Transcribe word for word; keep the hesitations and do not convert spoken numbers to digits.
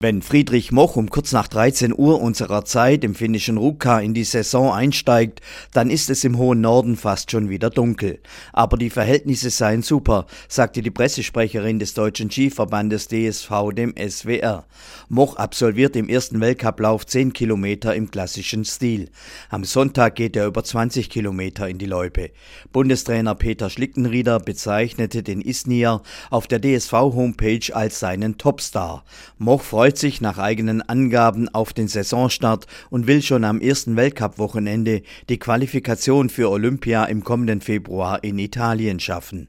Wenn Friedrich Moch um kurz nach dreizehn Uhr unserer Zeit im finnischen Rukka in die Saison einsteigt, dann ist es im hohen Norden fast schon wieder dunkel. Aber die Verhältnisse seien super, sagte die Pressesprecherin des deutschen Skiverbandes D S V dem S W R. Moch absolviert im ersten Weltcuplauf zehn Kilometer im klassischen Stil. Am Sonntag geht er über zwanzig Kilometer in die Loipe. Bundestrainer Peter Schlickenrieder bezeichnete den Isnier auf der D S V-Homepage als seinen Topstar. Moch freut sich nach eigenen Angaben auf den Saisonstart und will schon am ersten Weltcup-Wochenende die Qualifikation für Olympia im kommenden Februar in Italien schaffen.